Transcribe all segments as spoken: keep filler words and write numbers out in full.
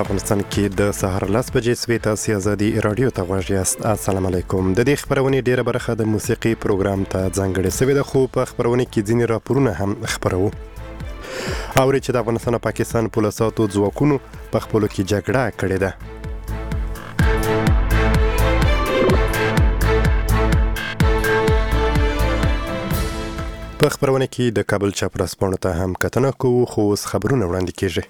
افغانستان کې د سهار لس بجې سوي تاسو ازادي رادیو ته غواړئ یاست. السلام علیکم. د دې خبرونې ډیره برخه د موسیقي پروګرام ته ځانګړې سوې ده، خو په خبرونې کې ځینې راپورونه هم خبرو. اوري چې د افغانستان او پاکستان پولیسو ځواکونو په خپلو کې جګړه کړې ده. په خبرونه کې د کابل چاپراسپانو ته هم کتنه کوو، خو اوس خبرونه وړاندې کیږي.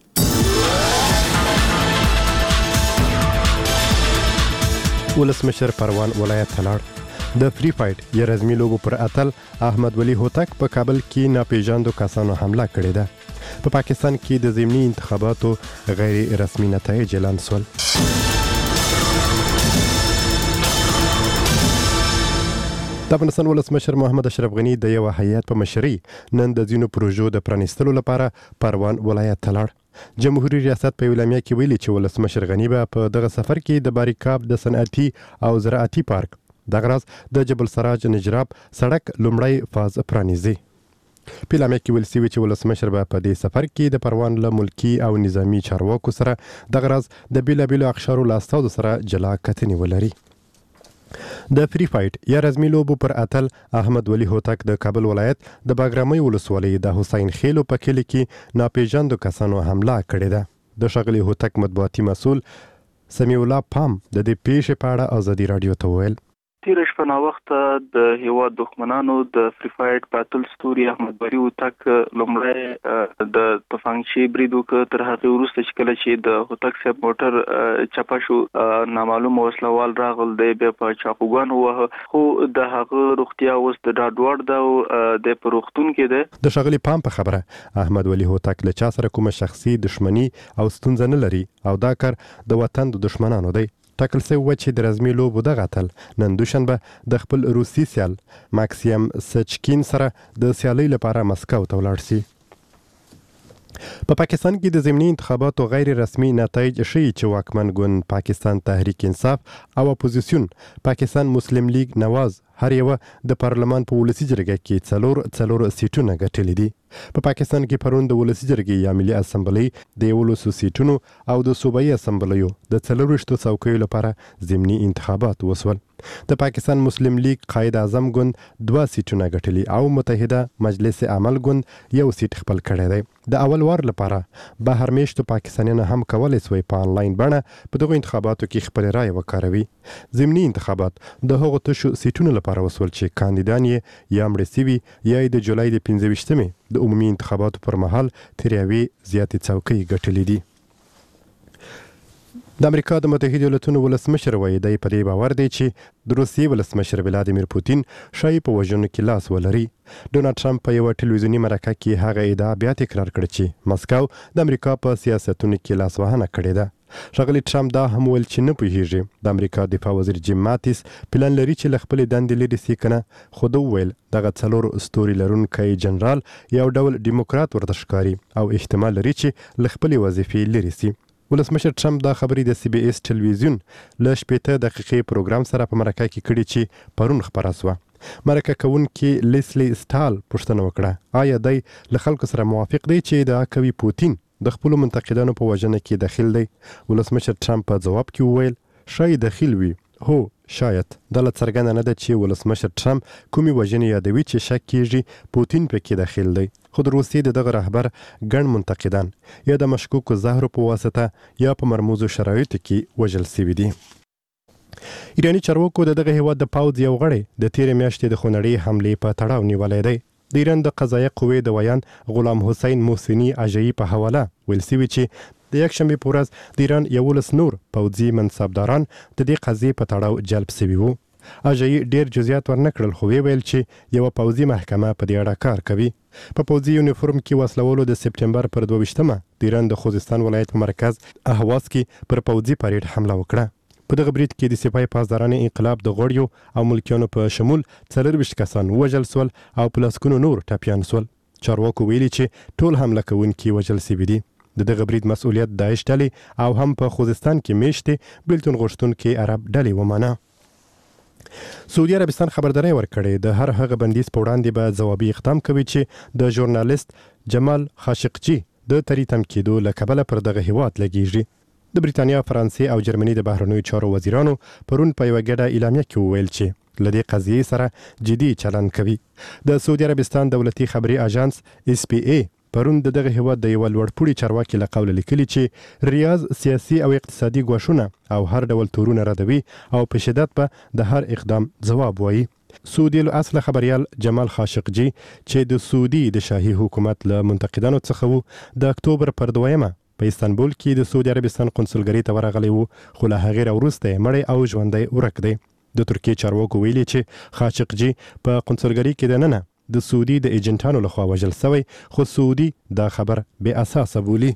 ولسمشر پروان ولایت تلاړ. د فری فایټ یا رزمي لوبو پر اتل احمد ولی هوتک په کابل کې ناپېژاندو کسانو حمله کړې ده. په پا پاکستان کې د ضمني انتخاباتو غیر رسمي نتایج اعلان شول. د افغانستان ولسمشر محمد اشرف غني د یو هیئت په مشرۍ نن د ځینو پروژو د پرانیستلو لپاره پروان ولایت تلاړ. جمهوریت ریاست په اعلامیه کې ویلي چې ولسمشر غني به په دغه سفر کې د باریکاب د صنعتي او زراعتي پارک دغه راز د جبل سراج نجراب سړک لومړی فاز پرانیزي. په اعلامیه کې ویل شوي چې ولسمشر به په دې سفر کې د پروان له ملکي او نظامي چارواکو سره دغه راز د بیلابیلو اقشارو له استازو سره جلا کتنې ولري. د فری فایټ یا رزمي لوبو پر اتل احمد ولی هوتک د کابل ولایت د باګرامۍ ولسوالۍ د حسین خیلو په کلي کې ناپېژاندو کسانو حمله کړې ده. د ښاغلي هوتک مطبوعاتي مسؤل سمیع الله پام د دې پیښې په اړه ازادي رادیو ته وویل: تیر شپه نا وخت د هیواد دښمنانو د فری فایټ پاتل ستوري احمد ولی هوتک لومړی د تفنګچی بریدو ک تر هغه وروسته چې کله چې د هوتک سپ موټر چپا شو، نامعلوم وسلوال راغل دی به په چاقوګان وه، خو د هغه روغتیا اوس د ډاډوړ د د پروختون کې ده. د ښاغلي پام په خبره احمد ولی هوتک له چا سره کومه شخصي دښمنی او ستونزه نه لري او دا کار د وطن د دښمنانو دی. ټاکل شوی و چې د رزمي لوبو دغه اتل نن دوشنبه د خپل روسي سیال ماکسیم سچکین سره د سیالۍ لپاره مسکو ته ولاړ شي. په پاکستان کې د ضمني انتخاباتو غیر رسمي نتایج ښیي چې واکمن ګوند پاکستان تحریک انصاف او اپوزیسیون پاکستان مسلم لیگ نواز هر یو د پارلمان په ولسي جرګه کې څلور څلور سیټونه ګټلي دي. په پاکستان کې پرون د ولسي جرګې یا ملي اسمبلی د یولسو سیټونو او د صوبایي اسمبلیو د څلورویشتو څوکیو لپاره ضمني انتخابات وسول. د پاکستان مسلم لیگ قائد اعظم ګوند دوه سیټونه ګټلي او متحده مجلس عمل ګوند یو سیټ خپل کړی دی. د اول وار لپاره بهر میشتو پاکستانیان هم کولی سوی په انلاین بڼه په دغو انتخاباتو کې خپل رای وکاروي. ضمني انتخابات د هغو تشو سیټونو لپاره وسول چې کاندیدان یې یا مړه سوي یا د جولای د پنځه ویشتمې د عمومي انتخاباتو پر مهال تر یوې زیاتې څوکۍ ګټلې دي. د امریکا د متحده ایالاتونو ولسمشر وایي دی په دې باور دی چې د روسیې ولسمشر ولادیمیر پوتین شایي په وژنو کې لاس ولري. ډونالډ ټرمپ په یوه ټلویزیوني مرکه کې هغه ادعا بیا تکرار کړه چې مسکو د امریکا په سیاستونو کې لاسوهنه کړې ده. ښاغلي ټرمپ دا هم ویل چې نه پوهیږي د امریکا دفاع وزیر جیم ماتیس پلان لري چې له خپلې دندې لرې سي کنه، خو ده وویل دغه څلور ستوري لرونکی جنرال یو ډول ډیموکرات ورته ښکاري او احتمال لري چې له خپلې وظیفې لرې سي. ولسمشر ټرمپ دا خبرې د سی بي اس ټلویزیون له شپېته دقیقې پروګرام سره په مرکه کې کړي چې پرون خپره سوه. مرکه کوونکي لیسلی سټال پوښتنه وکړه آیا دی له خلکو سره موافق دی چې ادعا کوي پوتین د خپلو منتقدانو په وژنه کې دخیل دی. ولسمشر ټرمپ په ځواب کې وویل شاید دخیل وي، هو شاید. دا له څرګنده نه ده چې ولسمشر ټرمپ کومې وژنې یادوي چې شک کیږي پوتین پکې دخیل دی، خو د روسیې د دغه رهبر ګڼ منتقدان یا د مشکوکو زهرو په واسطه یا په مرموزو شرایطو کې وژل شوي دي. ایراني چارواکو د دغه هیواد د پوځ یو غړی د تیرې میاشتې د خونړۍ حملې په تړاو نیولی دی. د ایران د قضایه قوې د ویان غلام حسین محسني اجایي په حواله ویل شوي چې د یکشنبې په ورځ د ایران یولس نور پوځي منصبداران د دې قضیې په تړاو جلب شوي وو. اجایي ډیر جزئیات ورنه کړل، خو ویل چې یوه پوځي محکمه په دې اړه کار کوي. په پوځي یونیفورم کې وسلولو د سپټمبر پر دوه ویشتمه د ایران د خوزستان ولایت په مرکز اهواز کې پر پوځي پریډ حمله وکړه. په دغه برید کې د سپاه پاسداران انقلاب د غړیو او ملکیانو په شمول څلرویشت کسان وژل سول او په لسګونو نور ټپیان سول. چارواکو ویلي چې ټول حمله کوونکي وژل شوي دي. د دغه برید مسؤلیت داعش ډلې او هم په خوزستان کې میشتې بیلتون غوښتونکي عرب ډلې ومانه. سعودي عربستان خبرداری ورکړې د هر هغه بندیز په وړاندې به ځوابي اقدام کوي چې د ژورنالیست جمال خاشقجي د تری تم کېدو له کبله پر دغه هیواد لګیږي. د بریتانیا، فرانسې او جرمني د بهرنیو چارو وزیرانو پرون په یوه ګډه اعلامیه کې وویل چې لدې قضیې سره جدي چلند کوي. د سعودي عربستان دولتي خبري اژانس اس پی ای پرون د دغه هیواد د یو لوړپوړي چارواکي له قوله لیکلي چې ریاض سیاسي او اقتصادي ګواښونه او هر ډول تورونه ردوي او په شدت به د هر اقدام ځواب وایي. سعودي الاصل خبريال جمال خاشقجي چې د سعودي د شاهي حکومت له منتقدانو څخه وو د اکتوبر پر دویمه په استانبول کې د سعودي عربستان قونسلګرۍ ته ورغلی وو، خو له هغې راوروسته مړی او ژوندی ورک دی. د ترکیې چارواکو ویلي چې خاشقجي په قونسلګرۍ کې دننه د سعودي د ایجنټانو لخوا وژل شوی، خو سعودي دا خبر بې اساسه بولي.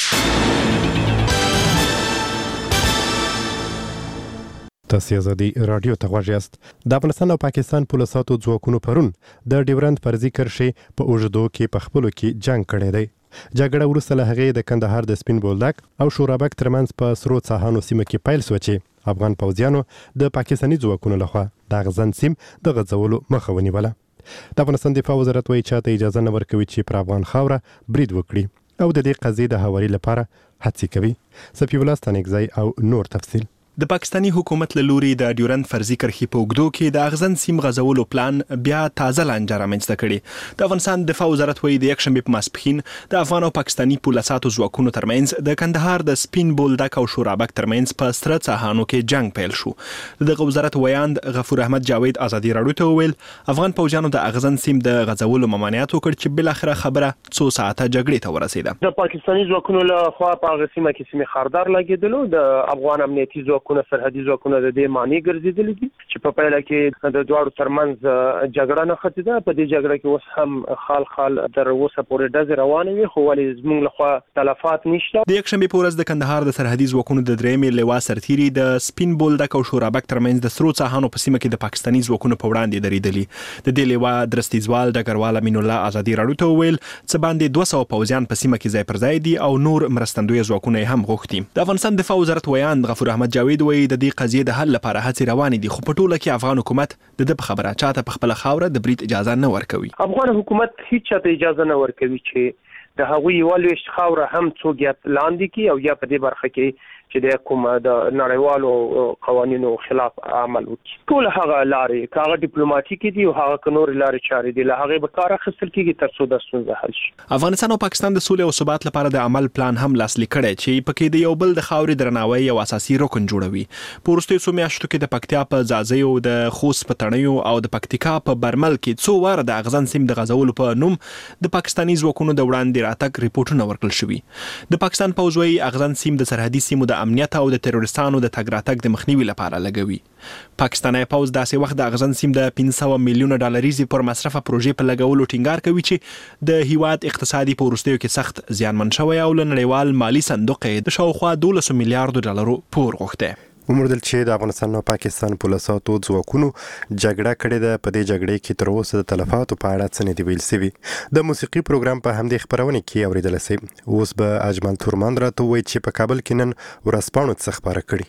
تاسو ازادي رادیو ته غوږ یاست. د افغانستان او پاکستان پولیسو ځواکونو پرون د ډیورند فرضي کرښې په اوږدو کې په خپلو کې جنگ کړی دی. جګړه وروسته له هغې د کندهار د سپین بولدک او شورابک ترمنځ په سرو څاهانو سیمه کې پیل شوه چې افغان پوځیانو د پاکستاني ځواکونو لخوا د غزن سیم د غځولو مخه ونیوله. د افغانستان دفاع وزارت وایي چاته اجازه نه ورکوي چې پر افغان خاوره برید وکړي او د دې قضیې د هواري لپاره هڅې کوي. صفي الله ستانکزی او نور تفصیل. د پاکستانی حکومت له لوري د ډیورند فرضي کرښې په اوږدو کې د اغزن سیم غځولو پلان بیا تازه لانجه رامنځته کړې. د افغانستان دفاع وزارت وایي د یکشنبې په ماسپښین د افغان او پاکستاني پولیسو ځواکونو ترمنځ د کندهار د سپین بولدک او شورابک ترمنځ په سره څاهانو کې جنگ پیل شو. دغه وزارت ویاند غفور احمد جاوید ازادي راډیو ته وویل افغان پوځیانو د اغزن سیم د غځولو ممانعت وکړ چې بل اخره خبره څو ساعته جګړې ته ورسېده. د پاکستاني ځواکونو له خوا په هغه سیمه کې سیمې خاردار لګېدلو، د افغان امنیتي ځواکونو سرحدي ځواکونو د دې معنی ګرځېدلې دي چې په پیل کې د دواړو ترمنځ جګړه نه ختیده. په دې جګړه کې اوس هم خال خال تر اوسه پورې ډزې روانې وي، خو ولې زموږ لخوا تلفات نشته. د یکشنبې په ورځ د کندهار د سرحدي ځواکونو د درېیمې لوا سرتیري د سپین بولدک او شورابک ترمنځ د سرو څاهانو په سیمه کې د پاکستاني ځواکونو په وړاندې درېدلي. د دې لوا درستیزوال ډګروال امین الله ازادي راډیو ته وویل څه باندې دوه سوه پوځیان په سیمه کې ځای پر ځای دي او نور مرستندوی ځواکونه هم غوښتي. د افغانستان دفاع وزارت ویاند غفور احمد جاوید وایي د دې قضیې د حل لپاره هڅې روانې دي، خو په ټوله کې افغان حکومت د د خبره چاته په خپل خاوره د برید اجازه نه ورکوي. افغان حکومت هیڅ چاته اجازه نه ورکوي چې د هغوی یوالویشت خاوره هم څوک یا لاندې کی او یا په دې برخه کې چې د کوم د نړیوالو قوانینو خلاف عمل وکړي. ټول هغه لارې کاغه ډیپلوماټیک دي او هغه کنور لارې چارې دي له هغه به کار اخیستل کیږي تر څو د ستونزې حل شي. افغانستان او پاکستان د سولې او ثبات لپاره د عمل پلان هم لاسلیک کړی چې پکې د یو بل د خاورې درناوی او اساسي رکن جوړوي. په وروستیو څو میاشتو کې د پکتیا په ځاځیو، د خوست په تڼیو او د پکتیکا په برمل کې څو واره د اغزن سیم د غځولو په نوم د پاکستاني ځواکونو د وړاندې راتګ ریپورتونه ورکړل شوي. د پاکستان پوځ وایي اغزن سیم د سرحدي سیمو د امنیت او د تروریستانو د تګ راتګ د مخنیوي لپاره لګوي. پاکستاني پوځ داسې وخت د اغزن سیم د پنځه سوه میلیونه ډالریزې پر مصرفه پروژې په لګولو ټینګار کوي چې د هیواد اقتصادي په وروستیو کې سخت زیانمن شوی او له نړیوال مالي صندوق یې د شاوخوا دولس میلیارډو ډالرو پور غوښتی. وموندل چې د افغانستان او پاکستان پولیسو ځواکونو جګړه کړې ده. په دې جګړې کې تر اوسه د تلفاتو په اړه څه نه دي ویل شوي. د موسیقي پروګرام په همدې خپرونې کې اورېدلی شئ. اوس به اجمل تورمند راته ووایي چې په کابل کې نن ورځپاڼو څه خپاره کړي.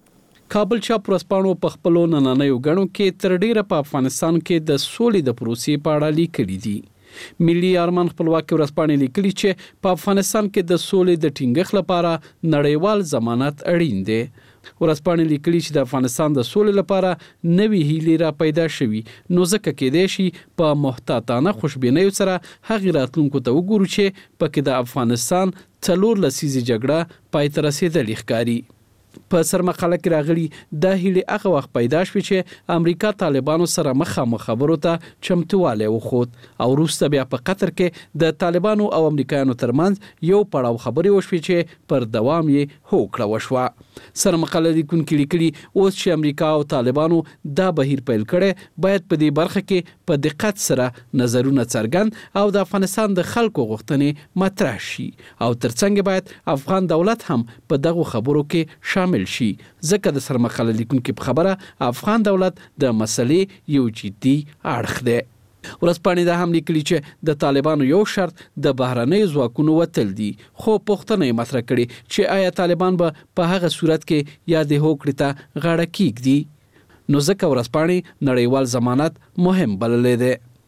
کابل چاپ ورځپاڼو په خپلو نننیو غڼو کې تر ډیره په افغانستان کې د سولې د پروسې په اړه لیکلي دي. ملي ارمان خپلواکي ورځپاڼې لیکلي چې په افغانستان کې د سولې د ټینګښت لپاره نړیوال ضمانت اړین دی. ورځپاڼې لیکلي چې د افغانستان د سولې لپاره نوې هیلې را پیدا شوي، نو ځکه کېدای شي په محتاطانه خوشبینیو سره هغې راتلونکو ته وګورو چې پکې د افغانستان څلور لسیزې جګړه پای ته رسېدلې ښکاري. په سرمقاله کې راغلي دا هیلې هغه وخت پیدا شوې چې امریکا طالبانو سره مخامخ خبرو ته چمتوالی وښود او وروسته بیا په قطر کې د طالبانو او امریکایانو ترمنځ یو پړاو خبرې وشوې چې پر دوام یې هوکړه وشوه. سرمقاله لیکونکي لیکلي اوس چې امریکا او طالبانو دا بهیر پیل کړی، باید په دې برخه کې په دقت سره نظرونه څرګند او د افغانستان د خلکو غوښتنې مطرح شي او ترڅنګ باید افغان دولت هم په دغو خبرو کې شامل شي، ځکه د سرمقاله لیکونکي په خبره افغان دولت د مسلې یو جدي اړخ دی. ورځپاڼې دا هم لیکلي چې د طالبانو یو شرط د بهرنیو ځواکونو وتل دي، خو پوښتنه یې مطرح کړې چې آیا طالبان به په هغه صورت کې یادې هوکړې ته غاړه کیږدي، نو ځکه ورځپاڼې نړیوال ضمانت مهم بللی دی.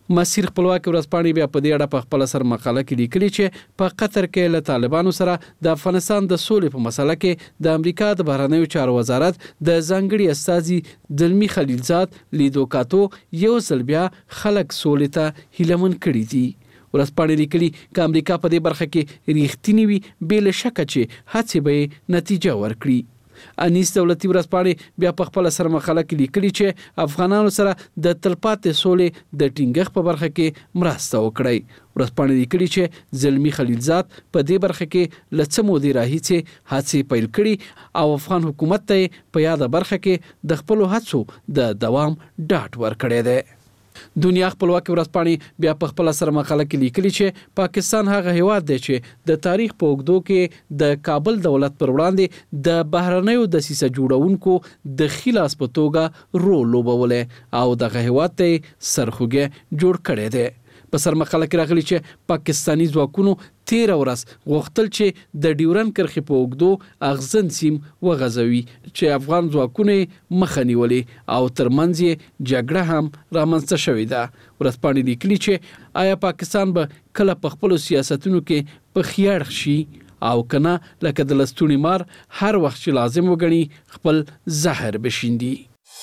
مسیر خپلواکي ورځپاڼې بیا په دې اړه په خپل سر مقاله کې لیکلي چې په قطر کې له طالبانو سره د افغانستان د سولې په مسله کې د امریکا د بهرنیو چارو وزارت د ځانګړي استازي دلمي خلیلزاد لیدو کاتو یو ځل بیا خلک سولې ته هیلمن کړي دي. ورځپاڼې لیکلي چې امریکا په دې برخه کې ریښتینی وي بې له شکه چې هڅې به نتیجه ورکړي. انیس دولتي ورځپاڼې بیا په خپل سر مقاله کې لیکلي چې افغانانو سره د تلپاتې سولې د ټینګښت په برخه کې مرسته وکړي. ورځپاڼې لیکلي چې زلمی خلیلزاد په دې برخه کې له څه مودې راهیسې هڅې پیل کړي او افغان حکومت ته په یاده برخه کې د خپلو هڅو د دوام ډاډ ورکړی دی. دنیا خپلواکي ورځپاڼې بیا په خپل سر مقاله کې لیکلي چې پاکستان هغه هیواد دی چې د تاریخ په اوږدو کې د کابل دولت پر وړاندې د بهرنیو دسیسه جوړونکو د خلاص په توګه رول لوبولې او دغه هیواد ته سرخوږی جوړ کړی دی. په سر مقاله کې راغلي چې پاکستانی ځواکونو تیر ورځ غوښتل چې د ډیورن کرښې په اوږدو اغزن سیم وغځوي چې افغان ځواکونه مخه نیولې او ترمنځ یې جګړه هم رامنځته شوې ده. ورځپاڼې لیکلي چې آیا پاکستان به کله په خپلو سیاستونو کې په خیاړ شي او کنه لکه د لستوڼي مار هر وخت چې لازم وګڼي خپل زهر بشیندي.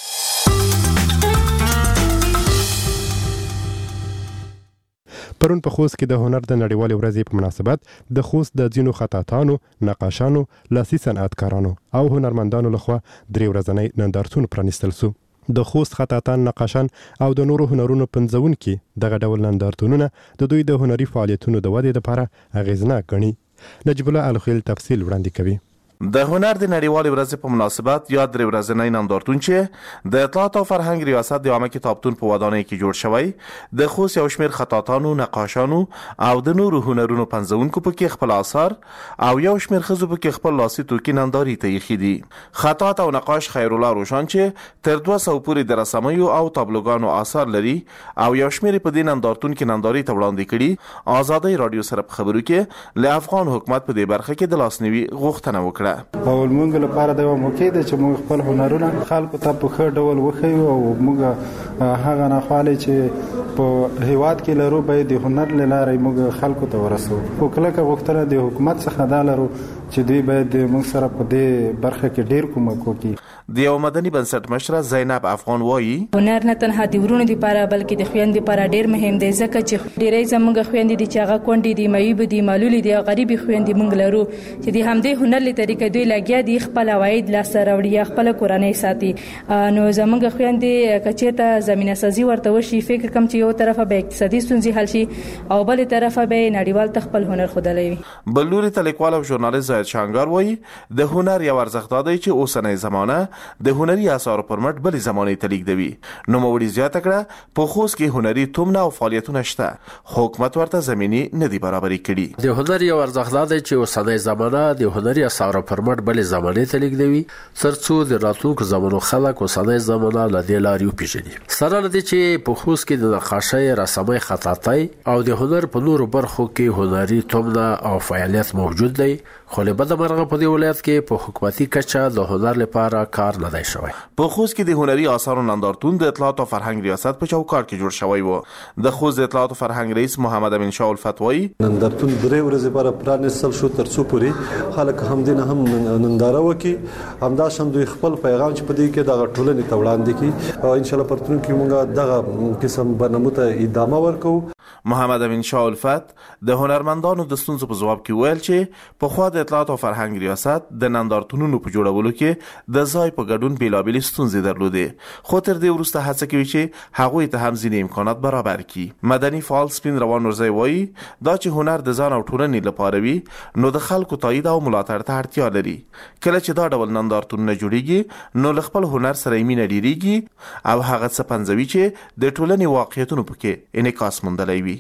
پرون په خوست کې د هنر د نړیوالې ورځې په مناسبت د خوست د ځینو خطاطانو، نقاشانو، لاسي صنعتکارانو او هنرمندانو لخوا درې ورځنی نندارتون پرانیستل شو. د خوست خطاطان، نقاشان او د نورو هنرونو پنځونکي دغه ډول نندارتونونه د دوی د هنري فعالیتونو د ودې لپاره اغیزناک ګڼي. نجیب الله الخیل تفصیل وړاندې کوي. د هنر د نړیوالې ورځې په مناسبت یا درې ورځنی نندارتون چې د اطلاعات او فرهنګ ریاست د عامه کتابتون په ودانۍ کې جوړ شوی د خوست یو شمېر خطاطانو، نقاشانو او د نورو هنرونو پنځونکو پکې خپل آثار او یو شمېر ښځو پکې خپل لاسي توکي نندارې ته ایښي دي. خطاط او نقاش خیرالله روشان چې تر دوه سوه پورې د رسامیو او تابلوګانو آثار لري او یو شمېر په دې نندارتون کې نندارې ته وړاندې کړي. آزادۍ راډیو سره په خبرو کې له افغان حکومت په دې برخه کې د لاسنیوي غوښتنه وکړه. او موږ لپاره د یو موقع ده چې موږ خپل هنرونه خلکو ته په ښه ډول وښیو او موږ هغه ناخوالې چې په هیواد کې لرو باید د هنر له لارې موږ خلکو ته ورسو. خو کلکه غوښتنه د حکومت څخه دا لرو چې دوی باید موږ سره په دې برخه کې ډیر کومک وکړي. د یو مدني بنسټ مشره زینب افغان وایي هنر نه تنها د ورونو لپاره بلکې د خويندې لپاره ډیر مهم دی ځکه چې ډیرې زموږ خويندې دي چې هغه کونډې دي، معیوب دي، معلولې دي، غریبي خويندې موږ لرو چې د همدې هنر له طریقې دوی لګیا دي خپل عواید لاسته راوړي، خپل کورنۍ ساتي. نو زموږ خويندې کچېته زمينه سازي ورته وشي، فکر کوم چې یو طرفه به اقتصادي ستونزې حل شي او بل طرفه به نړیوال خپل هنر خودلې وي. بل لوري ته لیکوال او ژورنالیست زاهد شانګار وایي د هنر یو ارزښت دی چې اوسنۍ زمانه د هنري اثارو پر مټ بلې زمانې ته لیږدوي. نو موړي زیاته کړه په خوست کې هنري تومنه او فعالیتونه شته، حکومت ورته زمینې نه دي برابرې کړي. د هنر یو ارزښت دی چې اوسنۍ زمانه د هنري اثارو پر مټ بلې زمانې ته لیږدوي ترڅو د راتلونکو زمانو خلک اوسنۍ زمانه له دې لارې وپېژني. سره له دې چې په خوست کې د نقاشۍ، رسامۍ، خطاطۍ او د هنر په نورو برخو کې هنري تومنه او فعالیت موجود دی، خو له بده مرغه په دې ولایت کې په حکومتي کچه د هنر لپاره کار نه دی شوی. په خوست کې د هنري آثارو نندارتون د اطلاعات او فرهنګ ریاست په چوکاټ کې جوړ شوی و. د خوست د اطلاعات او فرهنګ رئیس محمد امین شاه الفت وایي نندارتون درې ورځې لپاره پرانیستل شو ترڅو پورې خلک هم دین هم ننداره وکړي، همداشان دوی خپل پیغام چې په دې کې د ټولنې ته وړاندې کړي او ان شاء الله پرتون کې موږ دغه قسم برنامه ته ادامه ورکو. محمد امین شاه الفت د هنرمندانو د ستونزو په ځواب کې ویل چې په خوا د اطلاعات او فرهنګ ریاست د نندارتونونو په جوړولو کې د ځای په ګډون بیلابېلې ستونزې درلودې، خو تر دې وروسته هڅه کوي چې هغوی ته هم ځینې امکانات برابر کړي. مدني فعال سپین روان نورزی وایي دا چې هنر د ځان او ټولنې لپاره وي نو د خلکو تایید او ملاتړ ته اړتیا لري. کله چې دا ډول نندارتونونه جوړیږي نو له خپل هنر سره یې مینه ډیریږي او هغه څه پنځوي چې د ټولنې واقعیتونو پکې انعکاس موندلی وي.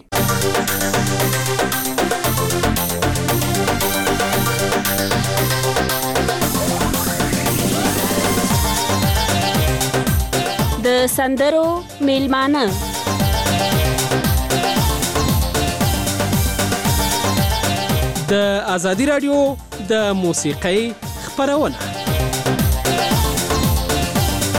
د سندرو میلمانه د ازادي رادیو د موسیقۍ خبرونه